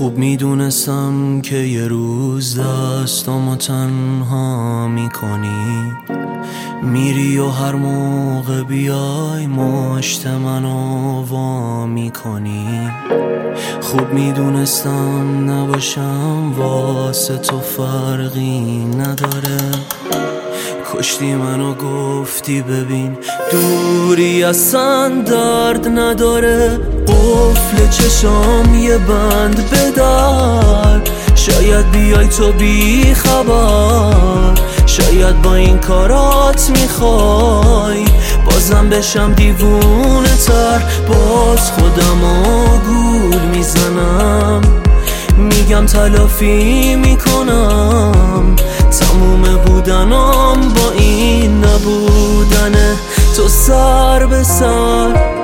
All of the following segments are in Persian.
خوب میدونستم که یه روز دستامو تنها میکنی، میری و هر موقع بیای مشت منو وا میکنی. خوب میدونستم نباشم واسه تو فرقی نداره، کشتی منو گفتی ببین دوری اصلا درد نداره. قفل چشام یه بند بدر، شاید بیای تو بی خبر، شاید با این کارات میخوای بازم بشم دیوونه تر. باز خودمو گول میزنم، میگم تلافی میکنم، تموم بودنم با این نبودنه تو سر به سر.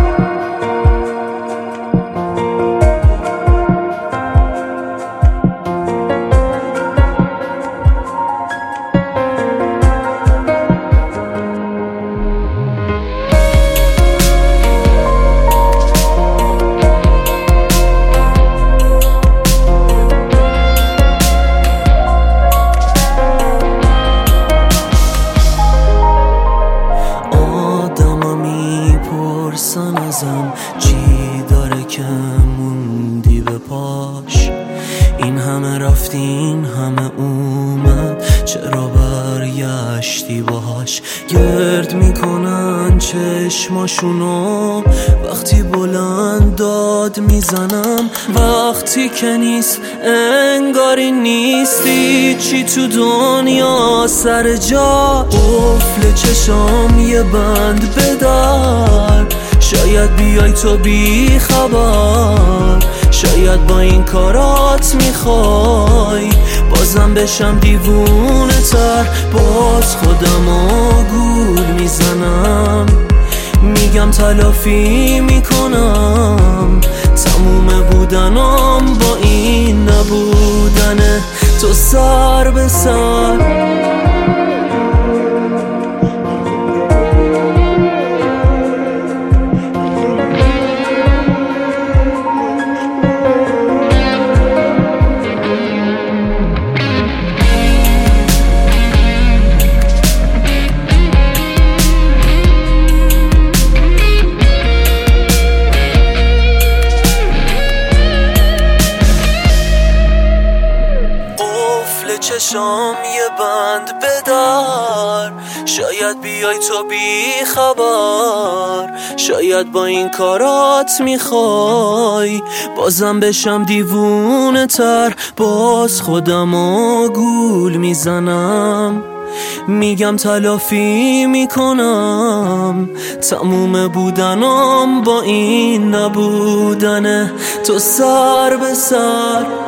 ازم چی داره که موندی به پاش؟ این همه رفتی این همه اومد، چرا برگشتی باهاش؟ گرد میکنن چشماشونو وقتی بلند داد میزنم، وقتی که نیست انگاری نیستی چی تو دنیا سر جا. قفل چشام یه بند بدر، شاید بیای تو بی خبر، شاید با این کارات میخوای بازم بشم دیوونه تر. باز خودمو گول میزنم، میگم تلافی میکنم، تموم بودنم با این نبودنه تو سر به سر. چشام یه بند بدر، شاید بیای تو بی خبر، شاید با این کارات میخوای بازم بشم دیوونه تر. باز خودمو گول میزنم، میگم تلافی میکنم، تموم بودنم با این نبودنه تو سر به سر.